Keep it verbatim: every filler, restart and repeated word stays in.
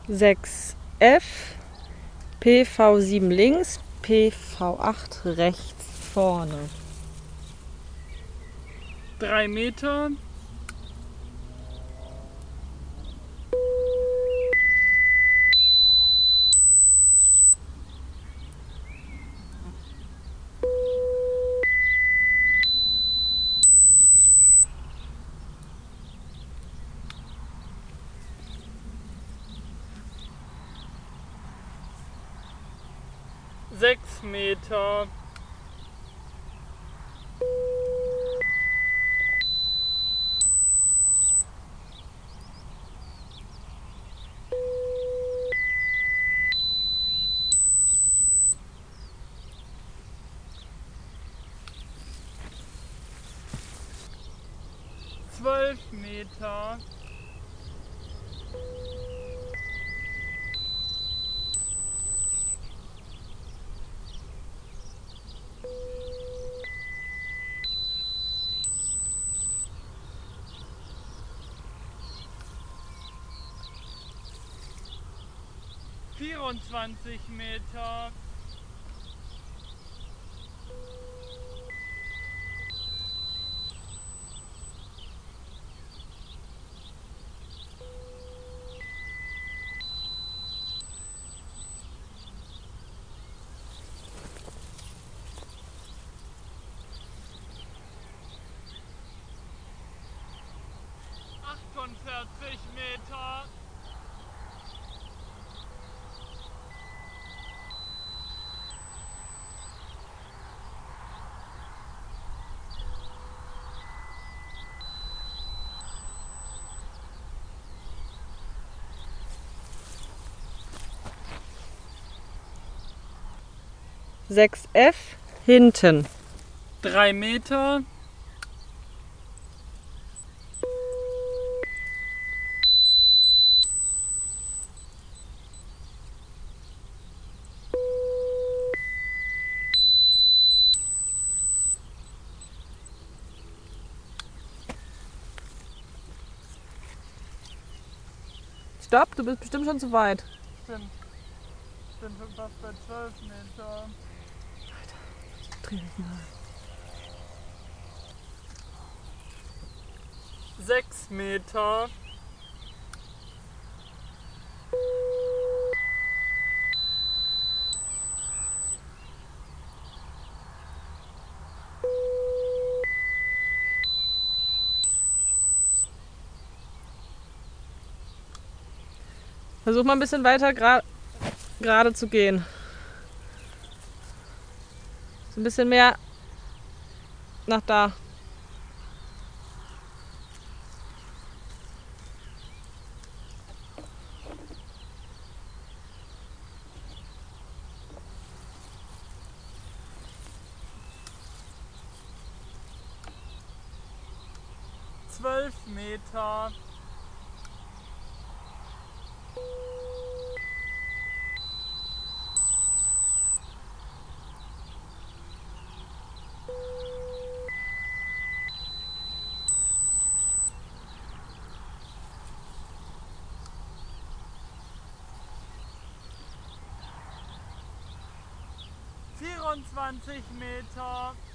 sechs F, P V sieben links, P V acht rechts vorne. drei Meter. sechs Meter. zwölf Meter. vierundzwanzig Meter. achtundvierzig Meter. sechs F hinten. drei Meter. Stopp, du bist bestimmt schon zu weit. Stimmt. Ich bin schon fast bei zwölf Meter. Dreh dich mal. sechs Meter. Versuch mal ein bisschen weiter gra- gerade zu gehen. So ein bisschen mehr nach da. zwölf Meter. vierundzwanzig Meter.